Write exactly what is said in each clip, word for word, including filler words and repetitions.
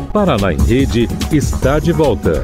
Paraná em Rede está de volta.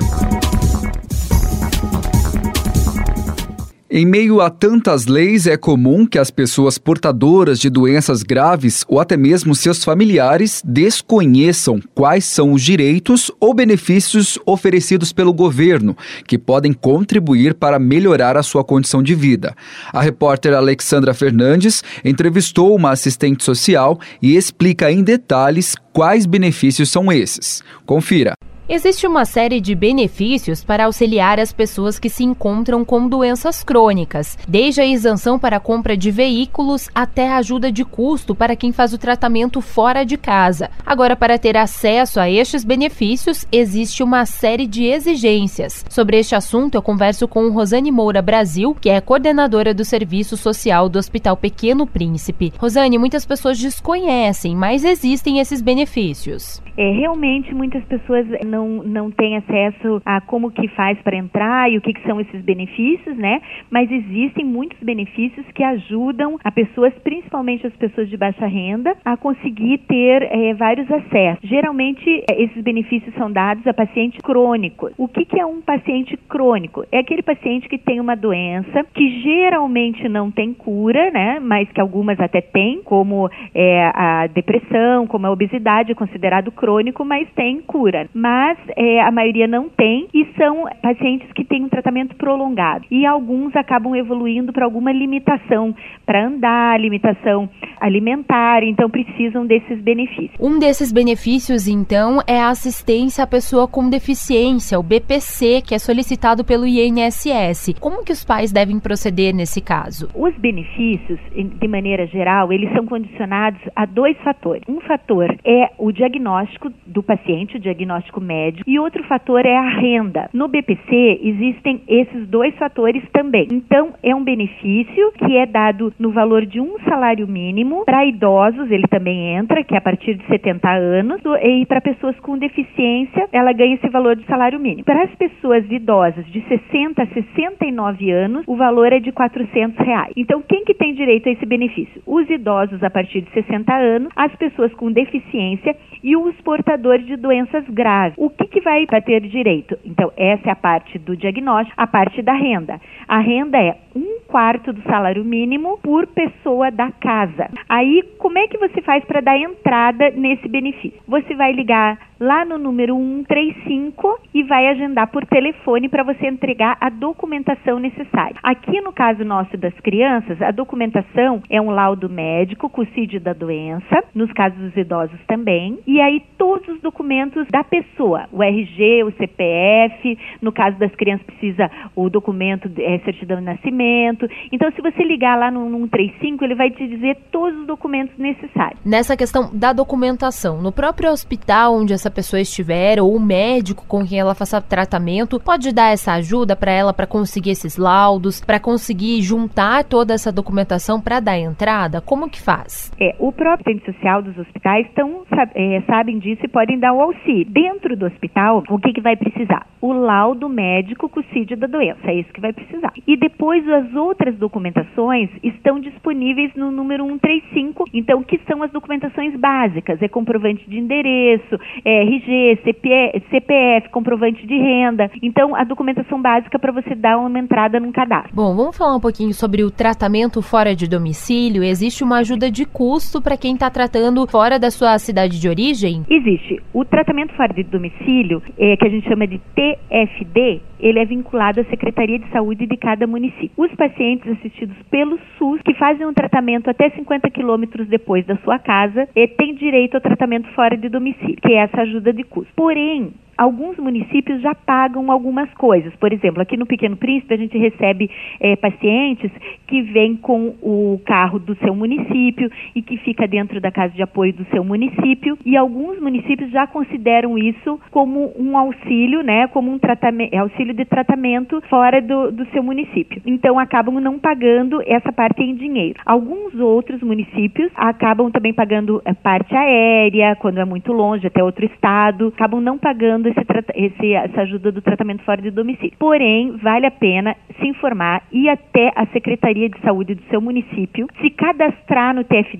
Em meio a tantas leis, é comum que as pessoas portadoras de doenças graves ou até mesmo seus familiares desconheçam quais são os direitos ou benefícios oferecidos pelo governo, que podem contribuir para melhorar a sua condição de vida. A repórter Alexandra Fernandes entrevistou uma assistente social e explica em detalhes quais benefícios são esses. Confira. Existe uma série de benefícios para auxiliar as pessoas que se encontram com doenças crônicas, desde a isenção para a compra de veículos até a ajuda de custo para quem faz o tratamento fora de casa. Agora, para ter acesso a estes benefícios, existe uma série de exigências. Sobre este assunto, eu converso com Rosane Moura Brasil, que é coordenadora do Serviço Social do Hospital Pequeno Príncipe. Rosane, muitas pessoas desconhecem, mas existem esses benefícios. É, realmente muitas pessoas não, não têm acesso a como que faz para entrar e o que, que são esses benefícios, né? Mas existem muitos benefícios que ajudam a pessoas, principalmente as pessoas de baixa renda, a conseguir ter é, vários acessos. Geralmente, esses benefícios são dados a pacientes crônicos. O que, que é um paciente crônico? É aquele paciente que tem uma doença que geralmente não tem cura, né? Mas que algumas até têm, como é, a depressão, como a obesidade, é considerado crônico, mas tem cura. Mas é, a maioria não tem e são pacientes que têm um tratamento prolongado. E alguns acabam evoluindo para alguma limitação para andar, limitação alimentar, então precisam desses benefícios. Um desses benefícios, então, é a assistência à pessoa com deficiência, o B P C, que é solicitado pelo I N S S. Como que os pais devem proceder nesse caso? Os benefícios, de maneira geral, eles são condicionados a dois fatores. Um fator é o diagnóstico do paciente, o diagnóstico médico, e outro fator é a renda. No B P C existem esses dois fatores também. Então, é um benefício que é dado no valor de um salário mínimo. Para idosos, ele também entra, que é a partir de setenta anos, e para pessoas com deficiência, ela ganha esse valor de salário mínimo. Para as pessoas idosas de sessenta a sessenta e nove anos, o valor é de quatrocentos reais. Então, quem que tem direito a esse benefício? Os idosos a partir de sessenta anos, as pessoas com deficiência e os portadores de doenças graves. O que, que vai ter direito? Então, essa é a parte do diagnóstico, a parte da renda. A renda é um quarto do salário mínimo por pessoa da casa. Aí, como é que você faz para dar entrada nesse benefício? Você vai ligar lá no número um três cinco e vai agendar por telefone para você entregar a documentação necessária. Aqui no caso nosso das crianças, a documentação é um laudo médico com o C I D da doença, nos casos dos idosos também, e aí todos os documentos da pessoa, o R G, o C P F, no caso das crianças precisa o documento, é, certidão de nascimento. Então, se você ligar lá no um três cinco, ele vai te dizer todos os documentos necessários. Nessa questão da documentação, no próprio hospital onde essa pessoa estiver, ou o médico com quem ela faça tratamento, pode dar essa ajuda para ela para conseguir esses laudos, para conseguir juntar toda essa documentação para dar entrada? Como que faz? É, o próprio assistente social dos hospitais tão, é, sabem disso e podem dar o auxílio. Dentro do hospital, o que, que vai precisar? O laudo médico com o C I D da doença, é isso que vai precisar. E depois as outras documentações estão disponíveis no número um três cinco, então que são as documentações básicas, é comprovante de endereço, é R G, C P F, comprovante de renda. Então, a documentação básica para você dar uma entrada num cadastro. Bom, vamos falar um pouquinho sobre o tratamento fora de domicílio. Existe uma ajuda de custo para quem está tratando fora da sua cidade de origem? Existe. O tratamento fora de domicílio, é, que a gente chama de T F D, ele é vinculado à Secretaria de Saúde de cada município. Os pacientes assistidos pelo SUS, que fazem um tratamento até cinquenta quilômetros depois da sua casa, é, têm direito ao tratamento fora de domicílio, que é essa ajuda de custo. Porém, alguns municípios já pagam algumas coisas. Por exemplo, aqui no Pequeno Príncipe a gente recebe é, pacientes que vêm com o carro do seu município e que fica dentro da casa de apoio do seu município, e alguns municípios já consideram isso como um auxílio, né, como um tratamento, auxílio de tratamento fora do, do seu município. Então acabam não pagando essa parte em dinheiro. Alguns outros municípios acabam também pagando a parte aérea, quando é muito longe, até outro estado, acabam não pagando Esse, esse, essa ajuda do tratamento fora de domicílio. Porém, vale a pena se informar, ir até a Secretaria de Saúde do seu município, se cadastrar no T F D,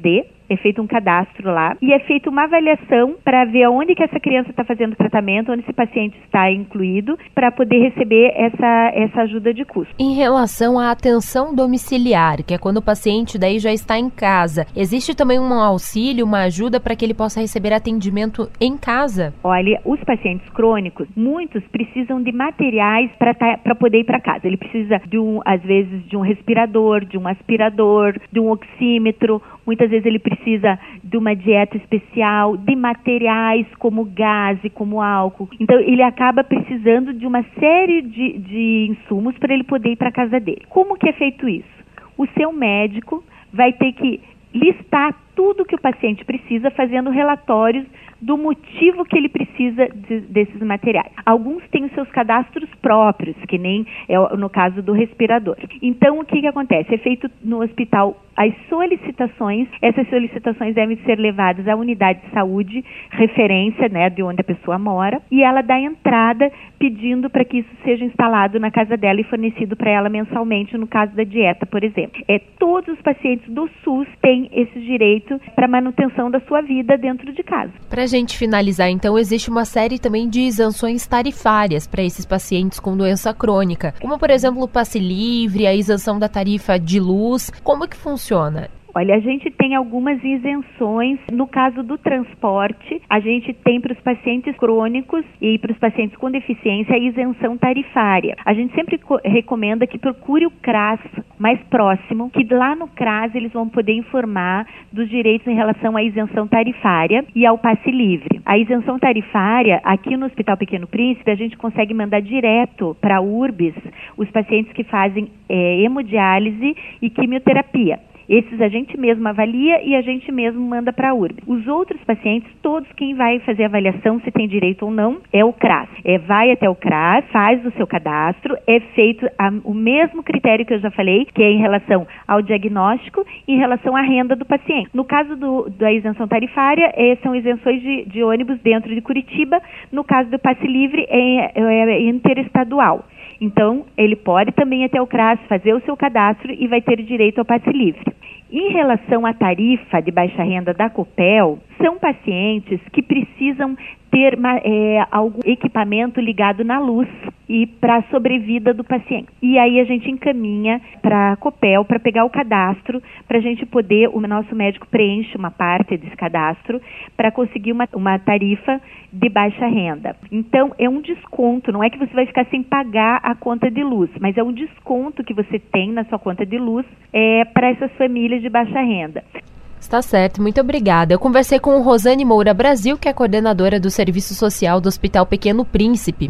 é feito um cadastro lá e é feita uma avaliação para ver onde que essa criança está fazendo tratamento, onde esse paciente está incluído, para poder receber essa, essa ajuda de custo. Em relação à atenção domiciliar, que é quando o paciente daí já está em casa, existe também um auxílio, uma ajuda para que ele possa receber atendimento em casa? Olha, os pacientes crônicos, muitos precisam de materiais para tá, para poder ir para casa. Ele precisa, de um, às vezes, de um respirador, de um aspirador, de um oxímetro. Muitas vezes ele precisa de uma dieta especial, de materiais como gás e como álcool. Então, ele acaba precisando de uma série de, de insumos para ele poder ir para a casa dele. Como que é feito isso? O seu médico vai ter que listar tudo que o paciente precisa, fazendo relatórios do motivo que ele precisa de, desses materiais. Alguns têm os seus cadastros próprios, que nem é no caso do respirador. Então, o que, que acontece? É feito no hospital as solicitações, essas solicitações devem ser levadas à unidade de saúde, referência, né, de onde a pessoa mora, e ela dá entrada pedindo para que isso seja instalado na casa dela e fornecido para ela mensalmente, no caso da dieta, por exemplo. É, todos os pacientes do SUS têm esse direito para manutenção da sua vida dentro de casa. Para a gente finalizar, então, existe uma série também de isenções tarifárias para esses pacientes com doença crônica, como, por exemplo, o passe livre, a isenção da tarifa de luz. Como que funciona? Olha, a gente tem algumas isenções. No caso do transporte, a gente tem para os pacientes crônicos e para os pacientes com deficiência a isenção tarifária. A gente sempre co- recomenda que procure o C R A S mais próximo, que lá no C R A S eles vão poder informar dos direitos em relação à isenção tarifária e ao passe livre. A isenção tarifária, aqui no Hospital Pequeno Príncipe, a gente consegue mandar direto para a URBS os pacientes que fazem é, hemodiálise e quimioterapia. Esses a gente mesmo avalia e a gente mesmo manda para a URBS. Os outros pacientes, todos quem vai fazer a avaliação, se tem direito ou não, é o C R A S. É, vai até o C R A S, faz o seu cadastro, é feito a, o mesmo critério que eu já falei, que é em relação ao diagnóstico e em relação à renda do paciente. No caso do, da isenção tarifária, é, são isenções de, de ônibus dentro de Curitiba. No caso do passe livre, é, é interestadual. Então, ele pode também ir até o C R A S, fazer o seu cadastro e vai ter direito ao passe livre. Em relação à tarifa de baixa renda da Copel, são pacientes que precisam ter é, algum equipamento ligado na luz e para a sobrevida do paciente. E aí a gente encaminha para a Copel para pegar o cadastro, para a gente poder, o nosso médico preenche uma parte desse cadastro para conseguir uma, uma tarifa de baixa renda. Então, é um desconto, não é que você vai ficar sem pagar a conta de luz, mas é um desconto que você tem na sua conta de luz é, para essas famílias de baixa renda. Está certo, muito obrigada. Eu conversei com Rosane Moura Brasil, que é coordenadora do Serviço Social do Hospital Pequeno Príncipe.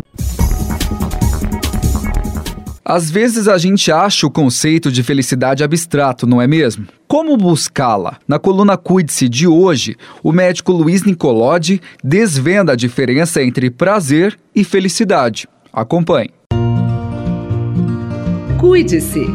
Às vezes a gente acha o conceito de felicidade abstrato, não é mesmo? Como buscá-la? Na coluna Cuide-se de hoje, o médico Luiz Nicolodi desvenda a diferença entre prazer e felicidade. Acompanhe. Cuide-se.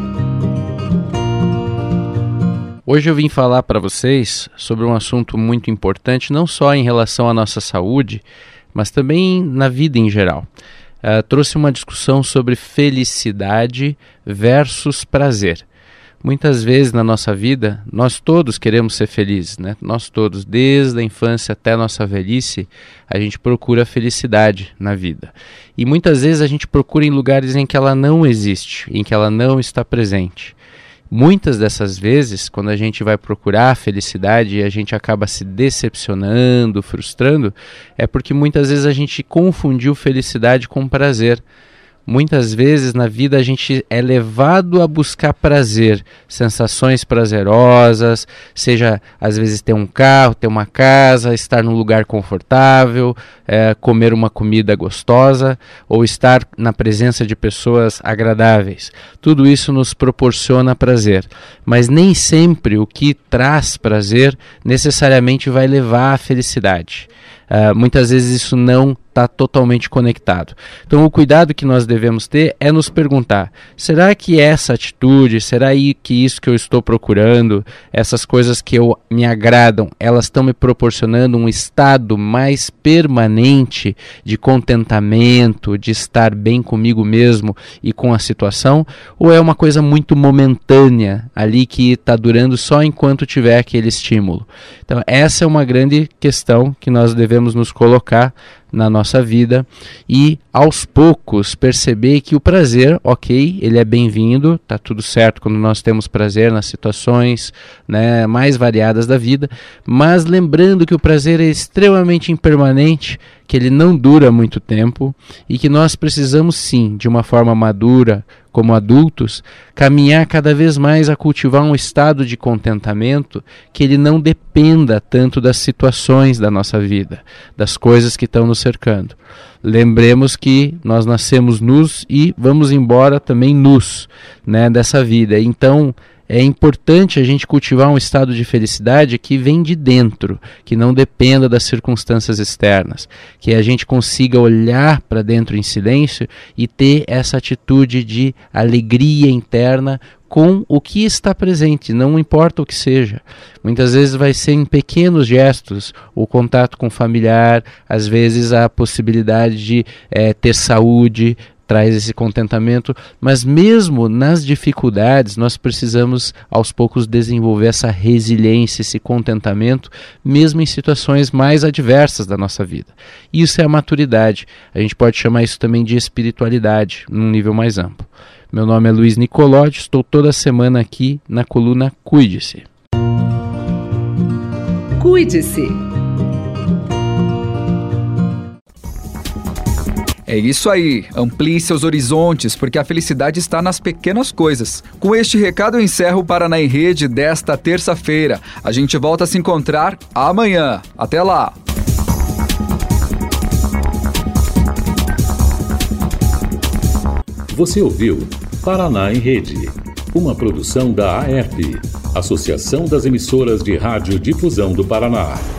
Hoje eu vim falar para vocês sobre um assunto muito importante, não só em relação à nossa saúde, mas também na vida em geral. Uh, trouxe uma discussão sobre felicidade versus prazer. Muitas vezes na nossa vida, nós todos queremos ser felizes, né? Nós todos, desde a infância até a nossa velhice, a gente procura felicidade na vida. E muitas vezes a gente procura em lugares em que ela não existe, em que ela não está presente. Muitas dessas vezes, quando a gente vai procurar a felicidade e a gente acaba se decepcionando, frustrando, é porque muitas vezes a gente confundiu felicidade com prazer. Muitas vezes na vida a gente é levado a buscar prazer, sensações prazerosas, seja às vezes ter um carro, ter uma casa, estar num lugar confortável, é, comer uma comida gostosa ou estar na presença de pessoas agradáveis. Tudo isso nos proporciona prazer, mas nem sempre o que traz prazer necessariamente vai levar à felicidade. Uh, muitas vezes isso não está totalmente conectado. Então o cuidado que nós devemos ter é nos perguntar, será que essa atitude, será que isso que eu estou procurando, essas coisas que eu, me agradam, elas estão me proporcionando um estado mais permanente de contentamento, de estar bem comigo mesmo e com a situação, ou é uma coisa muito momentânea ali que está durando só enquanto tiver aquele estímulo? Então essa é uma grande questão que nós devemos nos colocar na nossa vida e aos poucos perceber que o prazer, ok, ele é bem-vindo, tá tudo certo quando nós temos prazer nas situações, né, mais variadas da vida, mas lembrando que o prazer é extremamente impermanente, que ele não dura muito tempo e que nós precisamos sim, de uma forma madura, como adultos, caminhar cada vez mais a cultivar um estado de contentamento que ele não dependa tanto das situações da nossa vida, das coisas que estão nos cercando. Lembremos que nós nascemos nus e vamos embora também nus, né, dessa vida. Então, é importante a gente cultivar um estado de felicidade que vem de dentro, que não dependa das circunstâncias externas, que a gente consiga olhar para dentro em silêncio e ter essa atitude de alegria interna com o que está presente, não importa o que seja. Muitas vezes vai ser em pequenos gestos, o contato com o familiar, às vezes a possibilidade de é, ter saúde, traz esse contentamento, mas mesmo nas dificuldades nós precisamos aos poucos desenvolver essa resiliência, esse contentamento, mesmo em situações mais adversas da nossa vida. Isso é a maturidade, a gente pode chamar isso também de espiritualidade, num nível mais amplo. Meu nome é Luiz Nicolotti, estou toda semana aqui na coluna Cuide-se. Cuide-se. É isso aí, amplie seus horizontes, porque a felicidade está nas pequenas coisas. Com este recado eu encerro o Paraná em Rede desta terça-feira. A gente volta a se encontrar amanhã. Até lá! Você ouviu Paraná em Rede, uma produção da A E R P, Associação das Emissoras de Rádio Difusão do Paraná.